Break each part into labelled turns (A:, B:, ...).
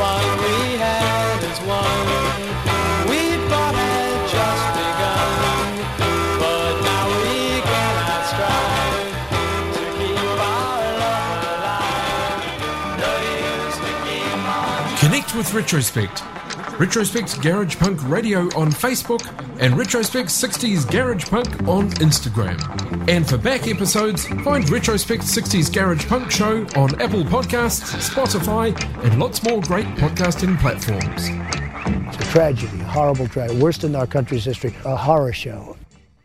A: fun we had is one we thought had just begun, but now we cannot strive to keep our love alive. No use to keep on.
B: Connect with Retrospect. Retrospect Garage Punk Radio on Facebook and Retrospect 60s Garage Punk on Instagram. And for back episodes, find Retrospect 60s Garage Punk Show on Apple Podcasts, Spotify, and lots more great podcasting platforms.
C: It's a tragedy, a horrible tragedy, worst in our country's history, a horror show.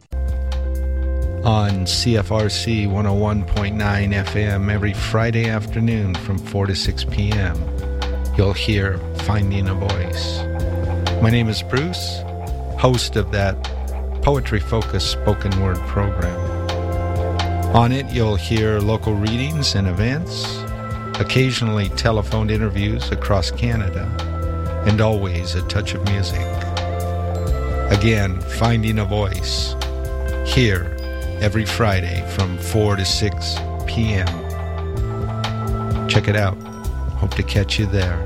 D: On CFRC 101.9 FM every Friday afternoon from 4 to 6 p.m. You'll hear Finding a Voice. My name is Bruce, host of that poetry-focused spoken word program. On it, you'll hear local readings and events, occasionally telephoned interviews across Canada, and always a touch of music. Again, Finding a Voice, here every Friday from 4 to 6 p.m. Check it out. Hope to catch you there.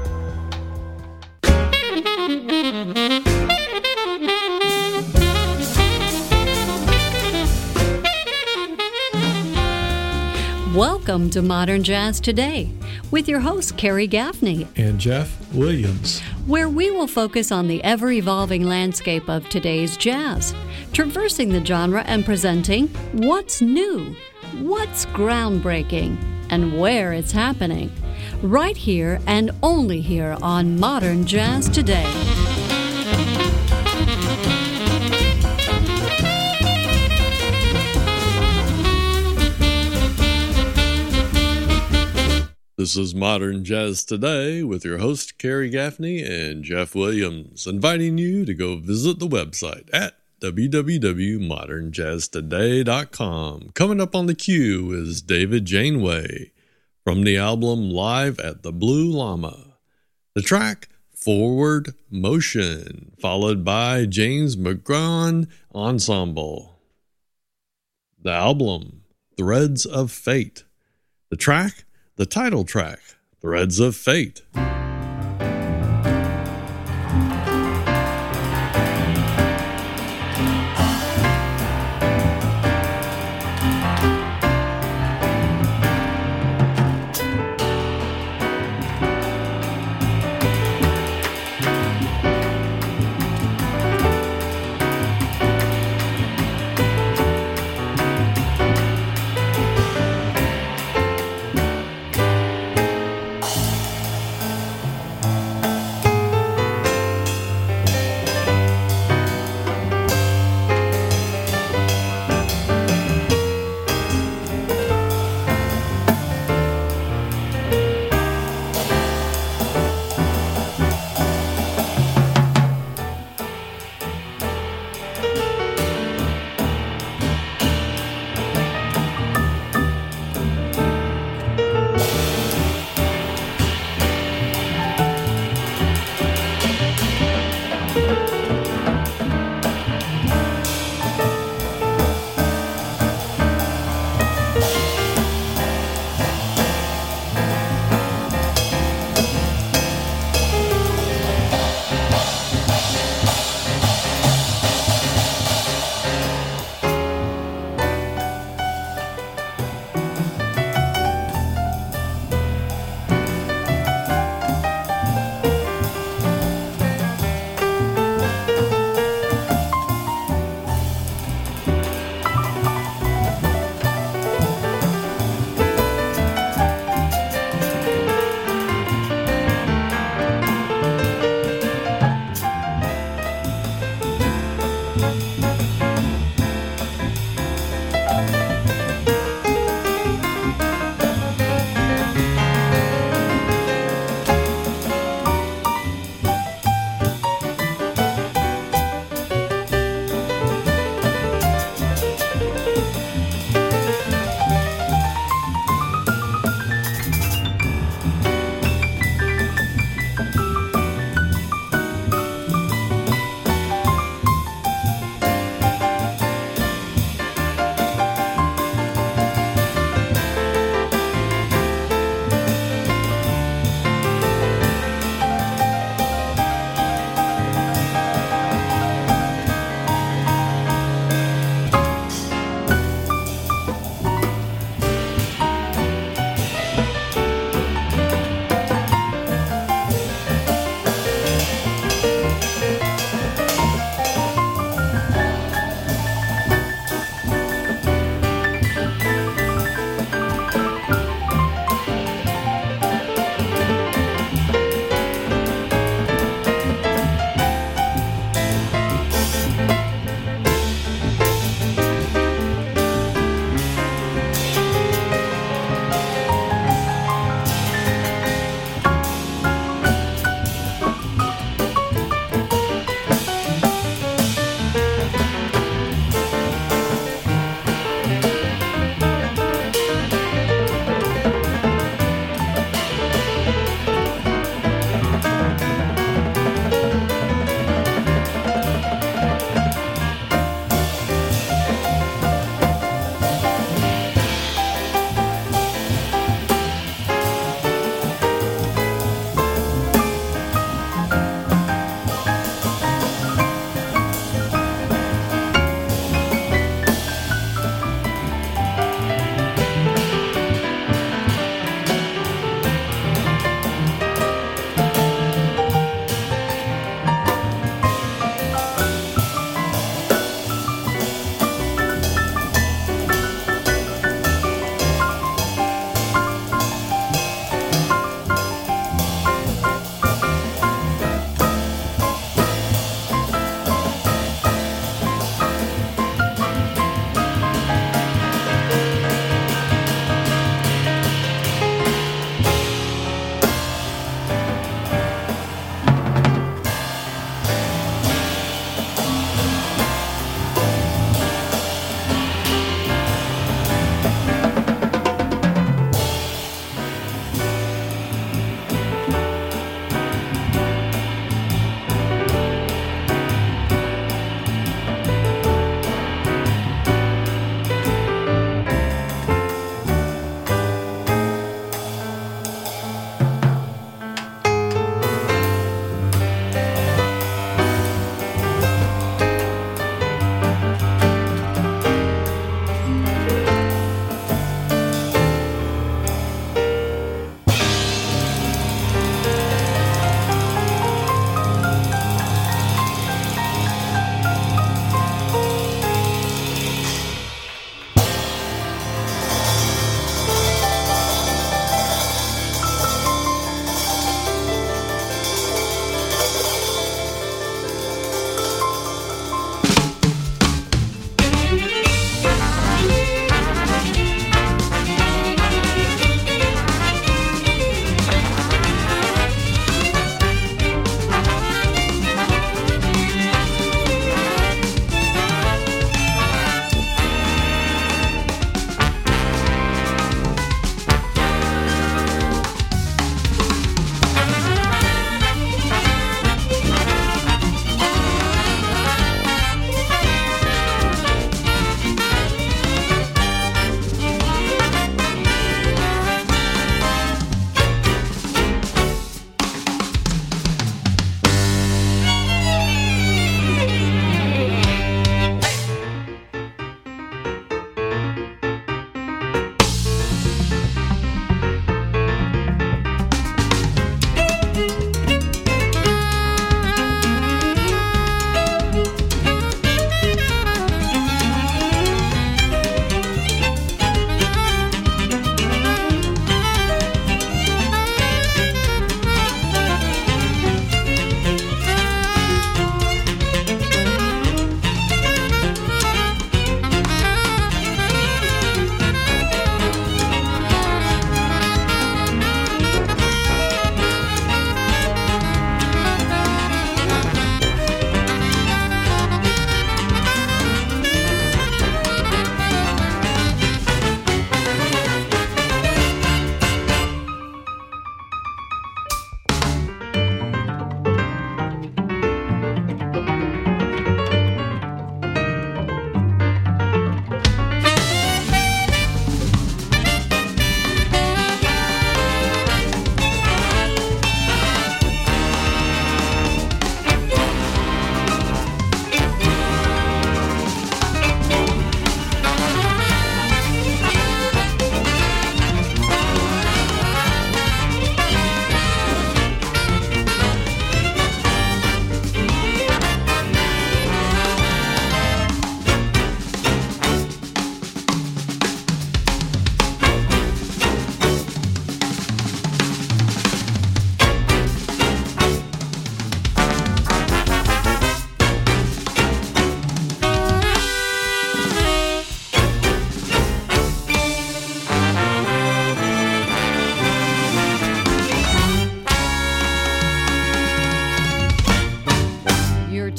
E: Welcome to Modern Jazz Today with your host, Carrie Gaffney
F: and Jeff Williams,
E: where we will focus on the ever-evolving landscape of today's jazz, traversing the genre and presenting what's new, what's groundbreaking, and where it's happening. Right here and only here on Modern Jazz Today.
G: This is Modern Jazz Today with your host Carrie Gaffney and Jeff Williams, inviting you to go visit the website at www.modernjazztoday.com. Coming up on the queue is David Janeway from the album Live at the Blue Llama. The track, Forward Motion, followed by James McGrawan Ensemble. The album, Threads of Fate. The track, the title track, Threads of Fate.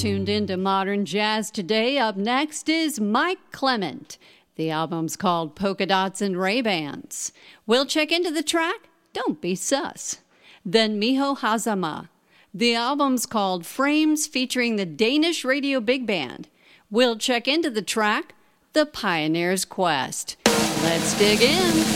E: tuned into Modern Jazz today. Up next is Mike Clement. The album's called Polka Dots and Ray-Bans. We'll check into the track, Don't Be Sus. Then Miho Hazama. The album's called Frames, featuring the Danish Radio Big Band. We'll check into the track, The Pioneer's Quest. Let's dig in.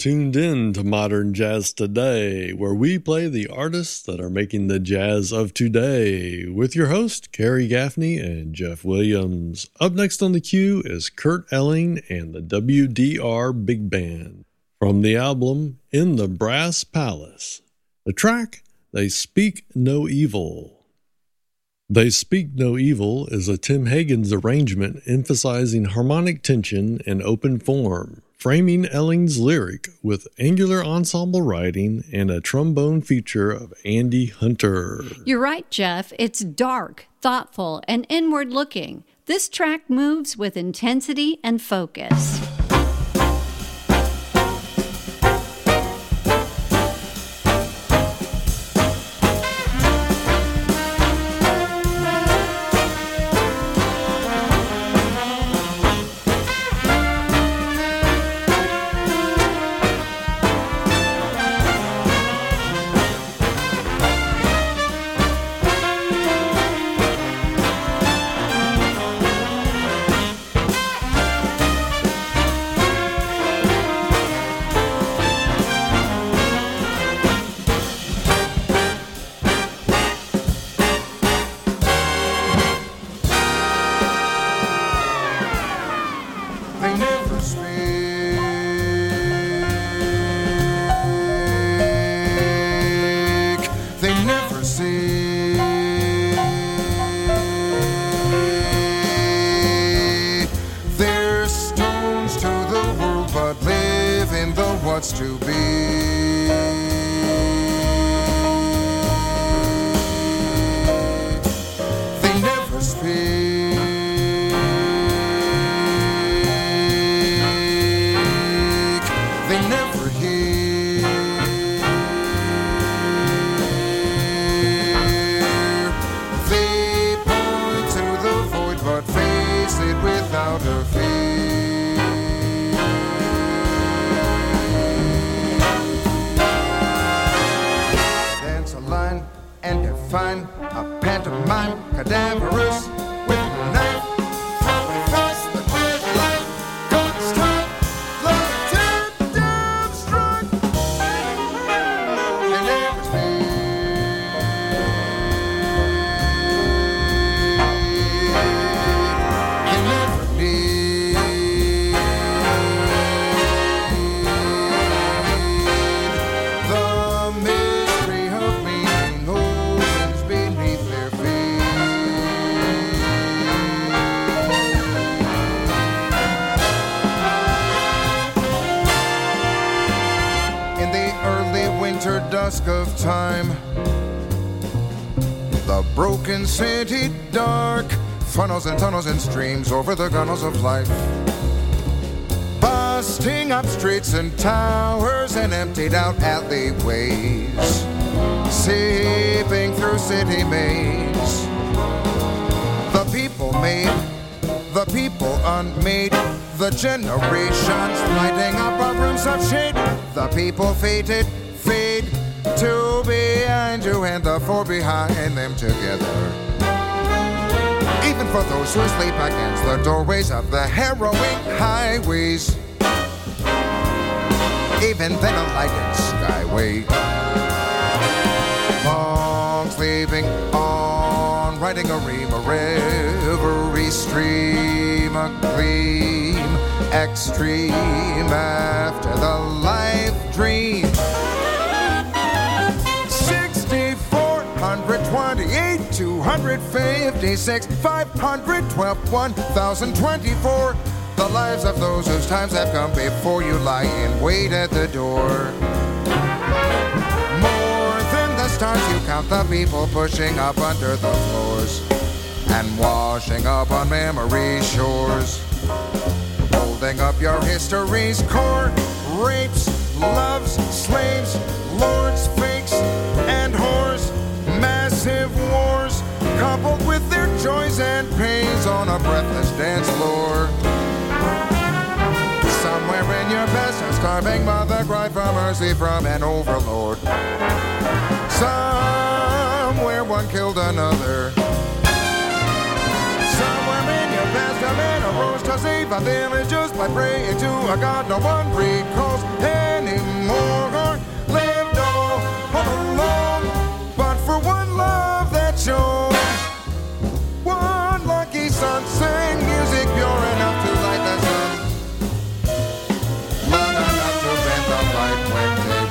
G: tuned in to Modern Jazz Today, where we play the artists that are making the jazz of today, with your host, Kerry Gaffney and Jeff Williams. Up next on the queue is Kurt Elling and the WDR Big Band, from the album In the Brass Palace. The track, They Speak No Evil. They Speak No Evil is a Tim Hagen's arrangement emphasizing harmonic tension and open form, framing Elling's lyric with angular ensemble writing and a trombone feature of Andy Hunter.
E: You're right, Jeff. It's dark, thoughtful, and inward-looking. This track moves with intensity and focus.
H: what's to be. They never speak. They never hear. They point to the void but face it without a fear. Fine, a pantomime, cadaverous, with a knife, throw across the great life, God's time, the dead struck, and never speak, and never need, the mystery of meaning. Dusk of time, the broken city dark, funnels and tunnels and streams over the gunnels of life, busting up streets and towers and emptied out alleyways, seeping through city maze. The people made, the people unmade, the generations lighting up our rooms of shade. The people fated, fade to behind you and the four behind them together. Even for those who sleep against the doorways of the harrowing highways, even then a lighted skyway. Long sleeping on, riding a ream, a reverie stream, a gleam, extreme after the life dream. 128, 256, 512, 1024. The lives of those whose times have come before you lie in wait at the door. More than the stars you count the people pushing up under the floors and washing up on memory shores. Holding up your history's core, rapes, loves, slaves, lords, fakes, and whores. Massive wars, coupled with their joys and pains on a breathless dance floor. Somewhere in your past, a starving mother cried for mercy from an overlord. Somewhere one killed another. Somewhere in your past, a man arose to to save them is just by praying to a God no one recalls anymore. Lived all alone, but for one love that shone. One lucky sun sang music pure enough to light the sun. But enough to bend the light when day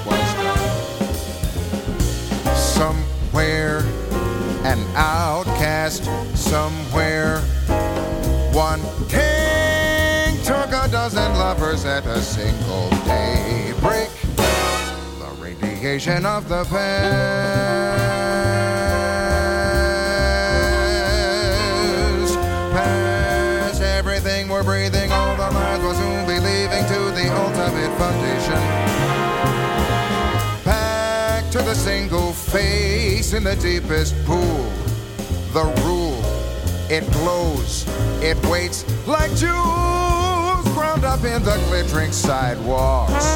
H: was done. Somewhere an outcast, somewhere one king took a dozen lovers at a single daybreak. The radiation of the past, everything we're breathing, all the lives will soon be leaving to the ultimate foundation. Back to the single face in the deepest pool. The rule, it glows, it waits like jewels ground up in the glittering sidewalks.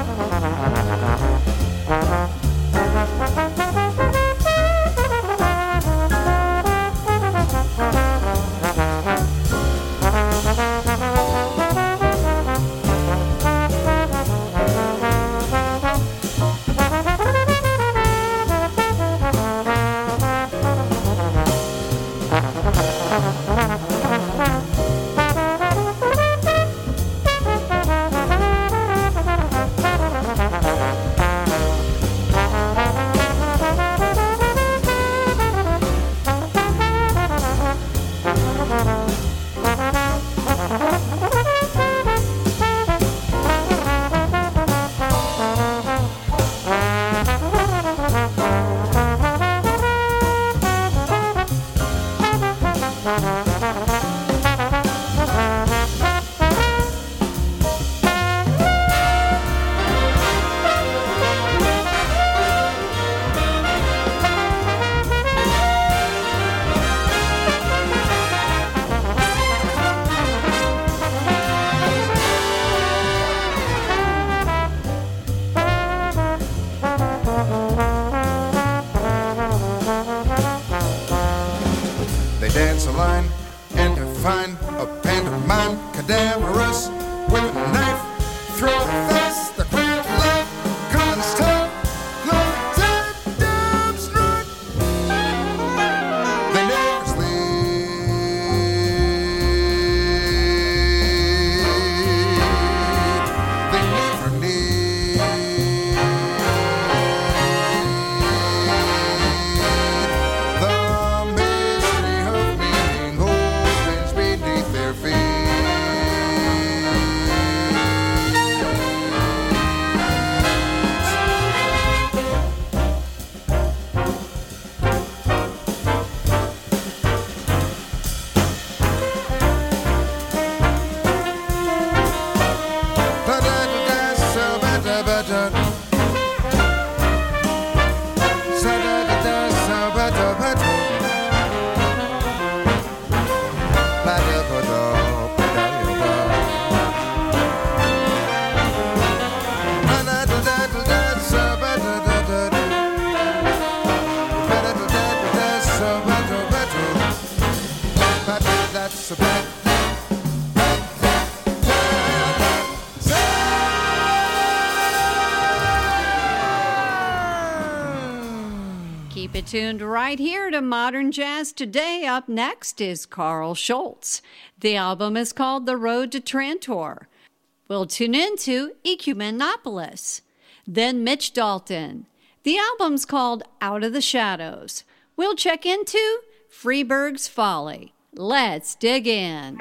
E: Keep it tuned right here to Modern Jazz Today. Up next is Carl Schultz. The album is called The Road to Trantor. We'll tune into Ecumenopolis. Then Mitch Dalton. The album's called Out of the Shadows. We'll check into Freeburg's Folly. Let's dig in.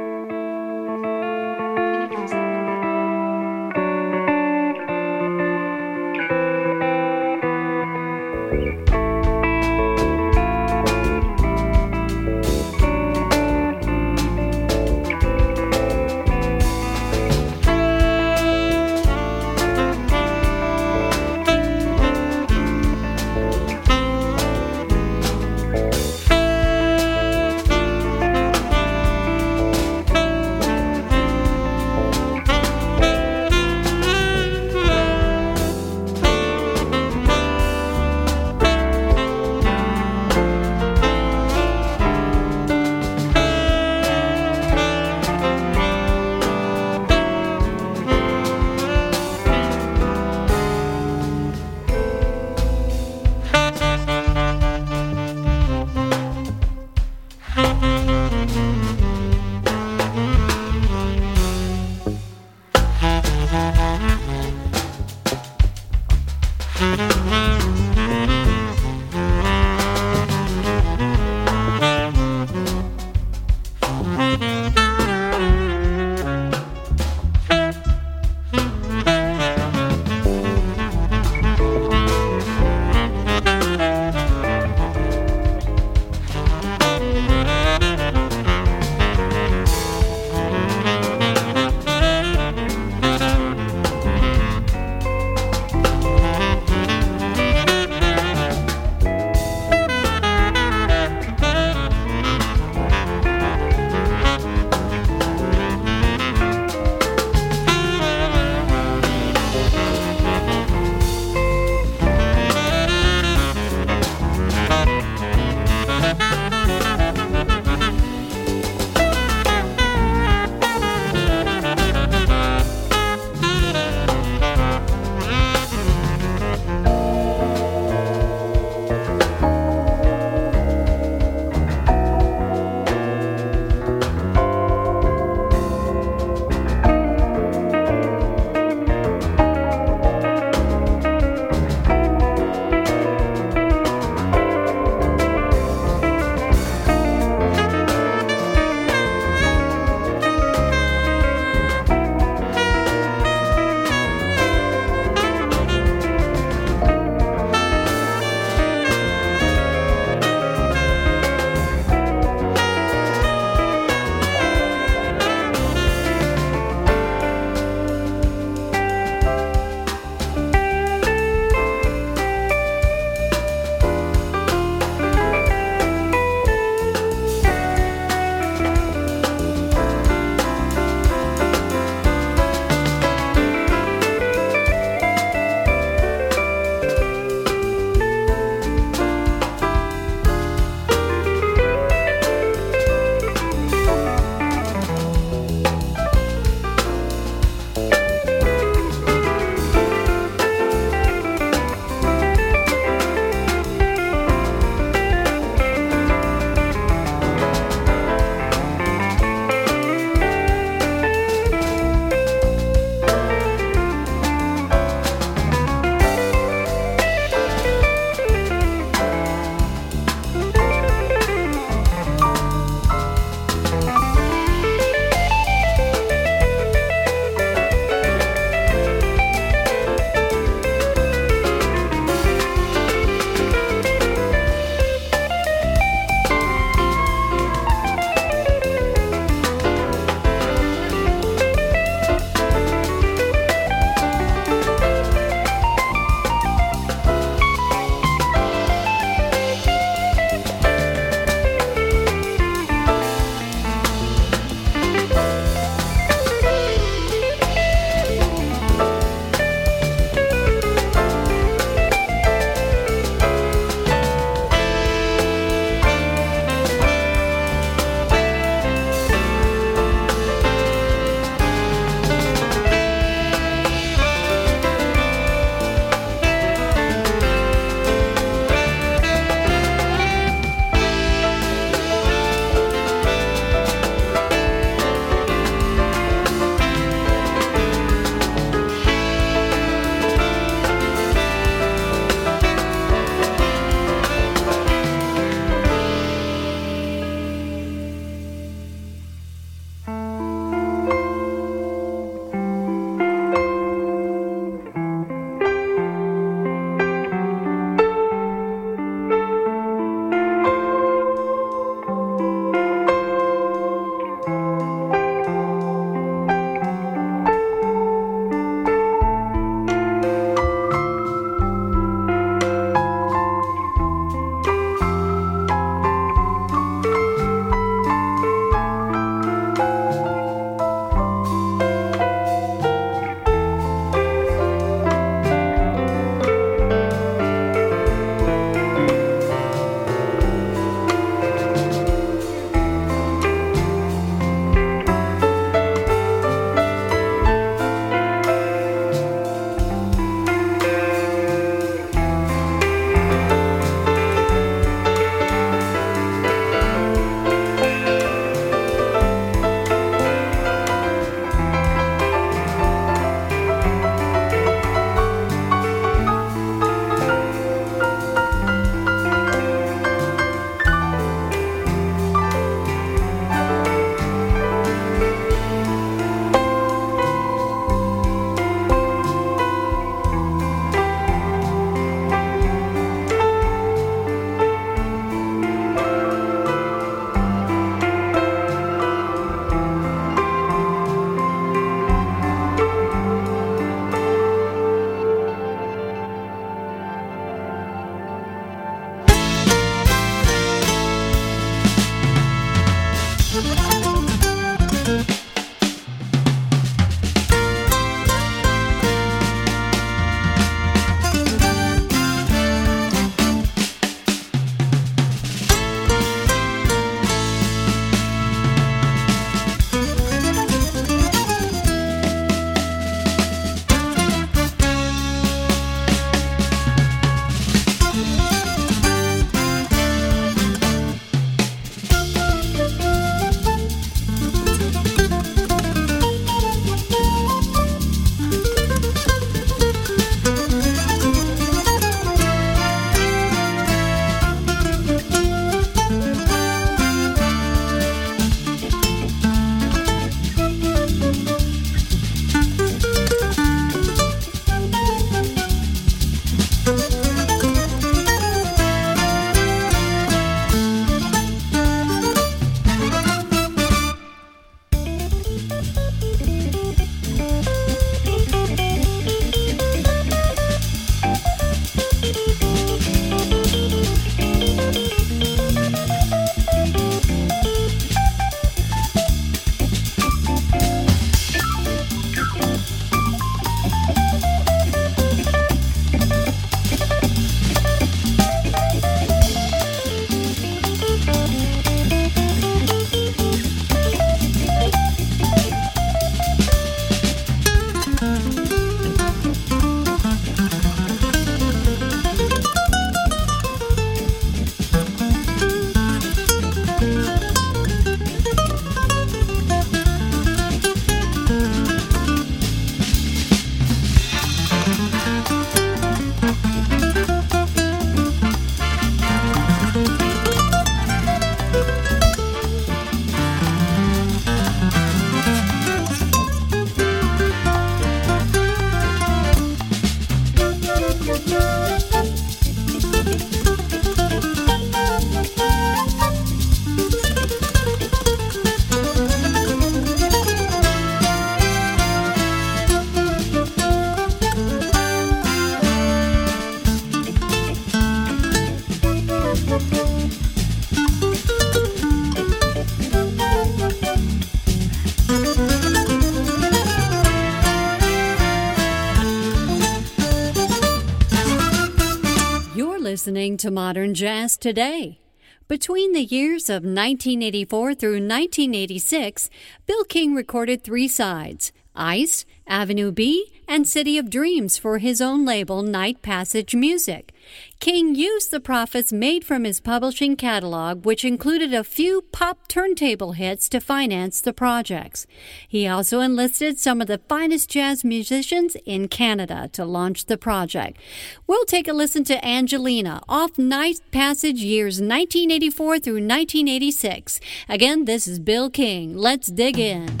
E: listening to Modern Jazz Today. Between the years of 1984 through 1986, Bill King recorded 3 sides, Ice, Avenue B, and City of Dreams for his own label, Night Passage Music. King used the profits made from his publishing catalog, which included a few pop turntable hits, to finance the projects. He also enlisted some of the finest jazz musicians in Canada to launch the project. We'll take a listen to Angelina off Night Passage years 1984 through 1986. Again, this is Bill King. Let's dig in.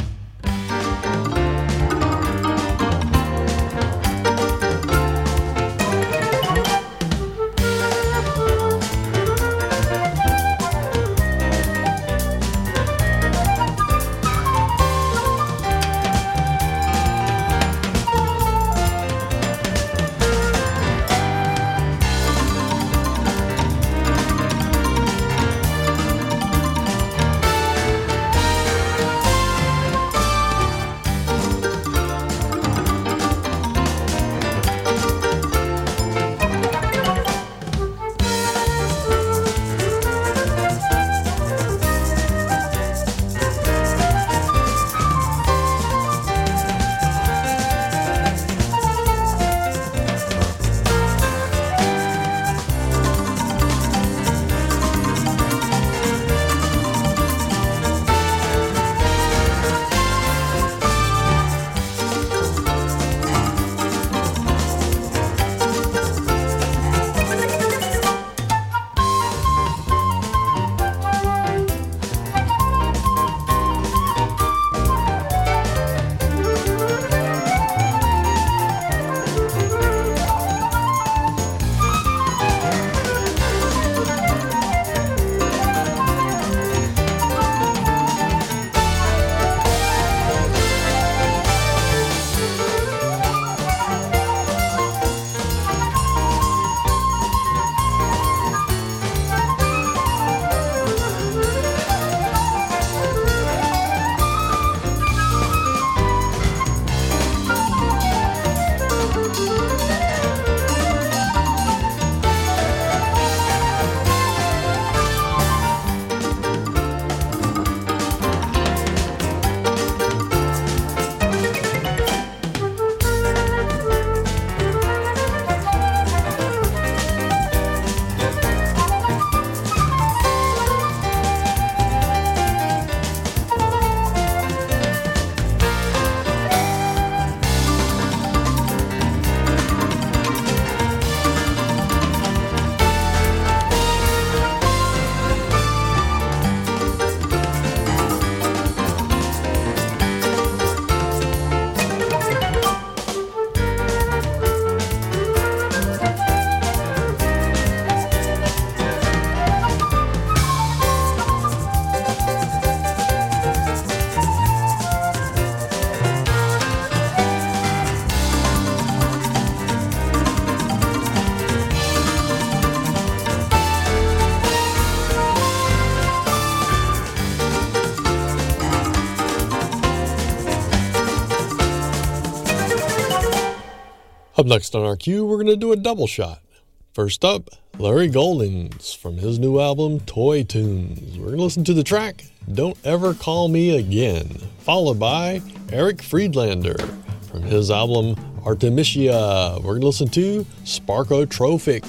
G: Up next on our queue, we're going to do a double shot. First up, Larry Goldings from his new album, Toy Tunes. We're going to listen to the track, Don't Ever Call Me Again, followed by Eric Friedlander from his album, Artemisia. We're going to listen to Sparkotrophic.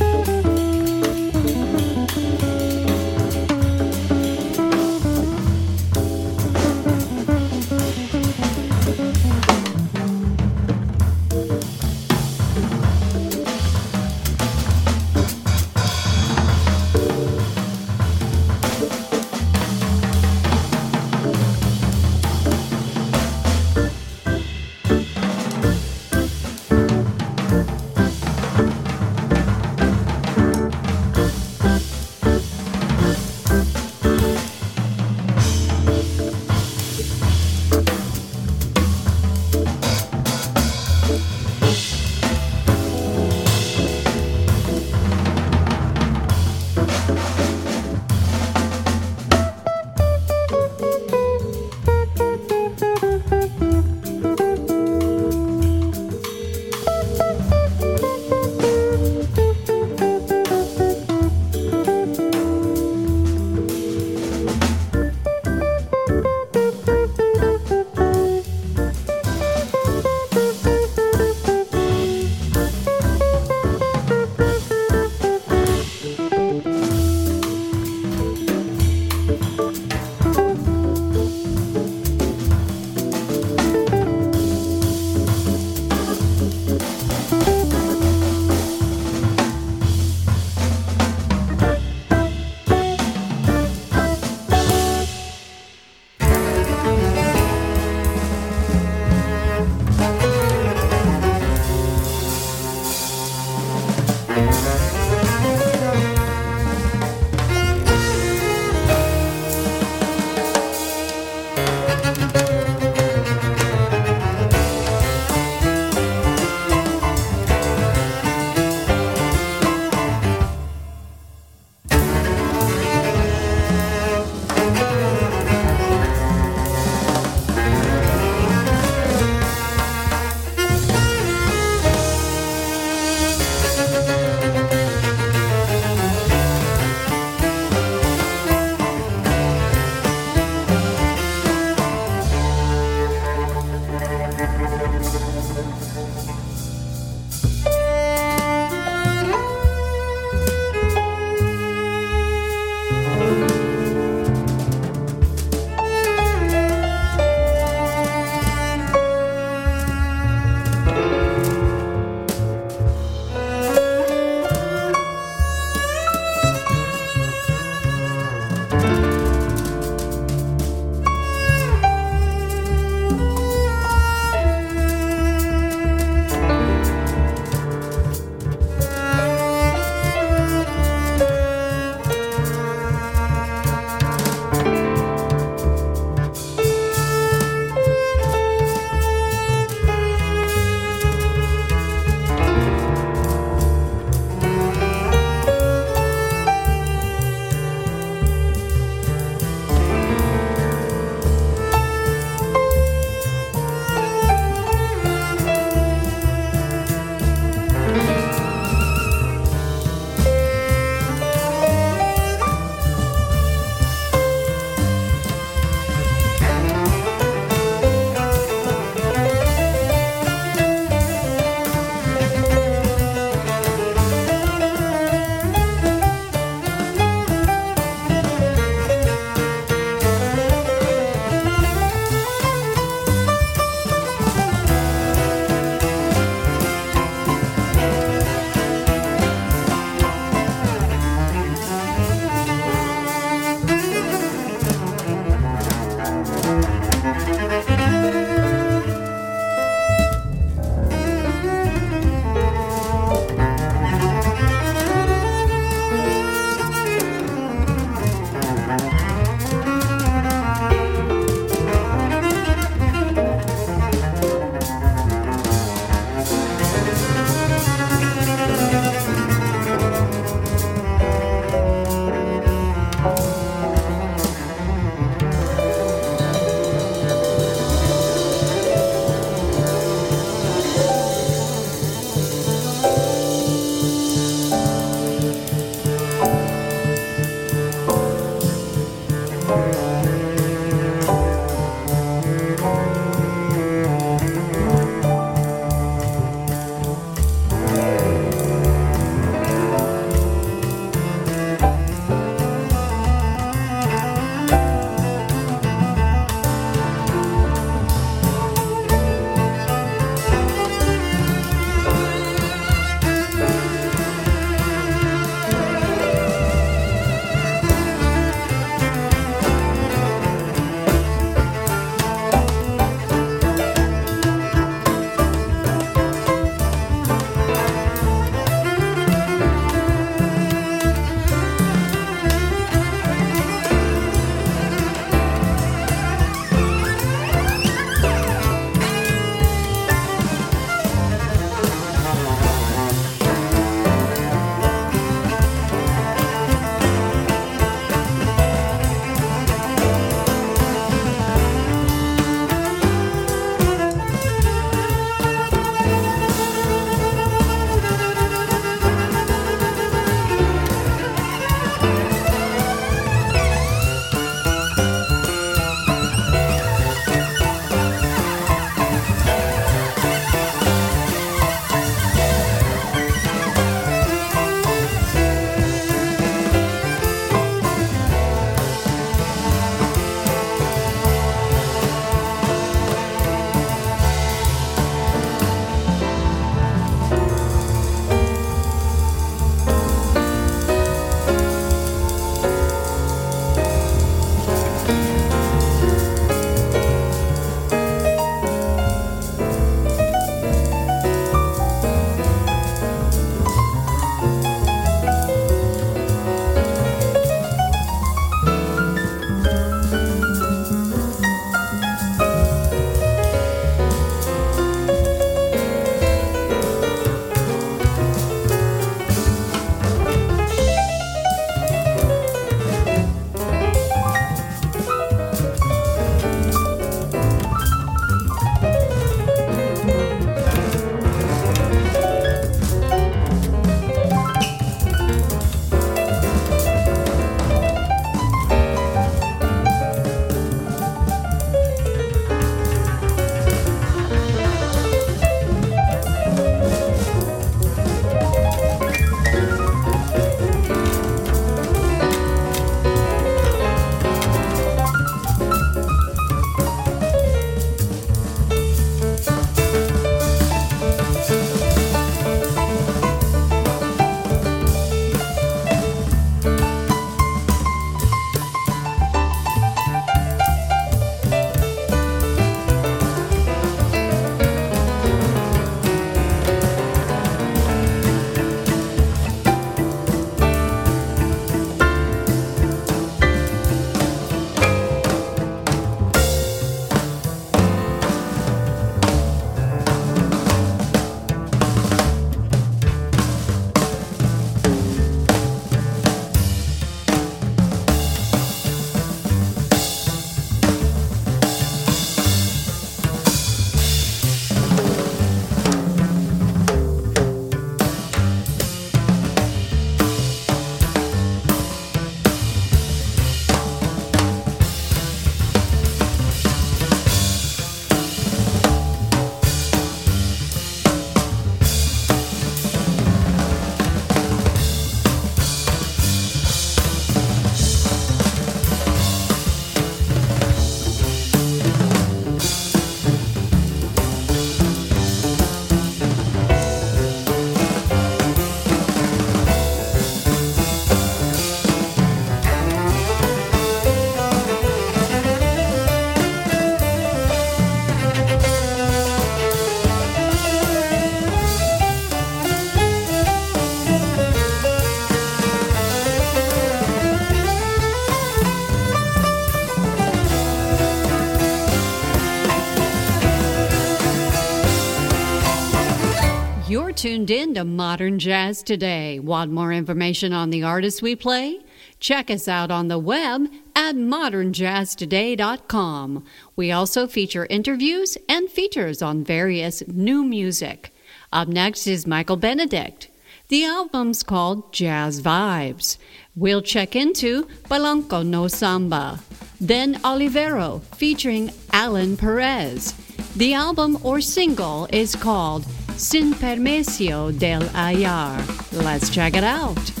E: You're tuned in to Modern Jazz Today. Want more information on the artists we play? Check us out on the web at modernjazztoday.com. We also feature interviews and features on various new music. Up next is Michael Benedict. The album's called Jazz Vibes. We'll check into Palanco no Samba. Then Olivero featuring Alan Perez. The album or single is called Sin Permiso del Hallar. Let's check it out.